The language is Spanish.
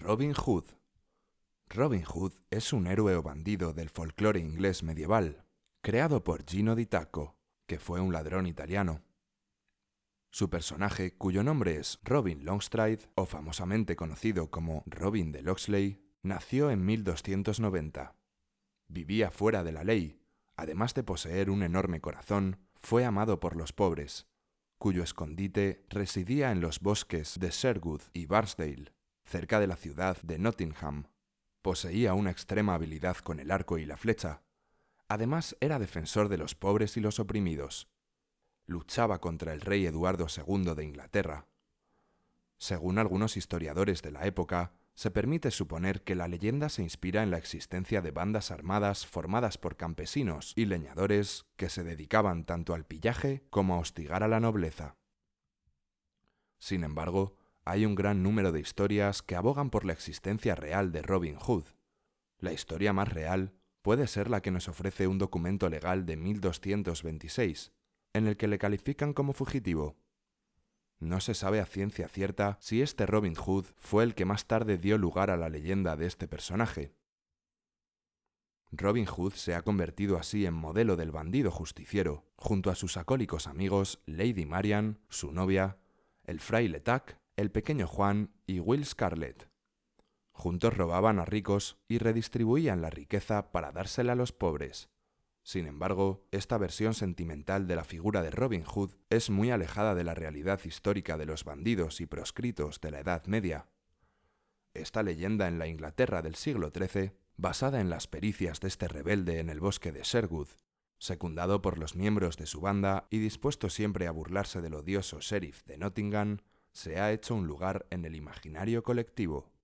Robin Hood. Robin Hood es un héroe o bandido del folclore inglés medieval, creado por Gino di Tacco, que fue un ladrón italiano. Su personaje, cuyo nombre es Robin Longstride, o famosamente conocido como Robin de Locksley, nació en 1290. Vivía fuera de la ley, además de poseer un enorme corazón, fue amado por los pobres, cuyo escondite residía en los bosques de Sherwood y Barnsdale, cerca de la ciudad de Nottingham. Poseía una extrema habilidad con el arco y la flecha. Además, era defensor de los pobres y los oprimidos. Luchaba contra el rey Eduardo II de Inglaterra. Según algunos historiadores de la época, se permite suponer que la leyenda se inspira en la existencia de bandas armadas formadas por campesinos y leñadores que se dedicaban tanto al pillaje como a hostigar a la nobleza. Sin embargo, hay un gran número de historias que abogan por la existencia real de Robin Hood. La historia más real puede ser la que nos ofrece un documento legal de 1226, en el que le califican como fugitivo. No se sabe a ciencia cierta si este Robin Hood fue el que más tarde dio lugar a la leyenda de este personaje. Robin Hood se ha convertido así en modelo del bandido justiciero, junto a sus alcohólicos amigos Lady Marian, su novia, el fraile Tuck, el pequeño Juan y Will Scarlet. Juntos robaban a ricos y redistribuían la riqueza para dársela a los pobres. Sin embargo, esta versión sentimental de la figura de Robin Hood es muy alejada de la realidad histórica de los bandidos y proscritos de la Edad Media. Esta leyenda en la Inglaterra del siglo XIII, basada en las pericias de este rebelde en el bosque de Sherwood, secundado por los miembros de su banda y dispuesto siempre a burlarse del odioso sheriff de Nottingham, se ha hecho un lugar en el imaginario colectivo.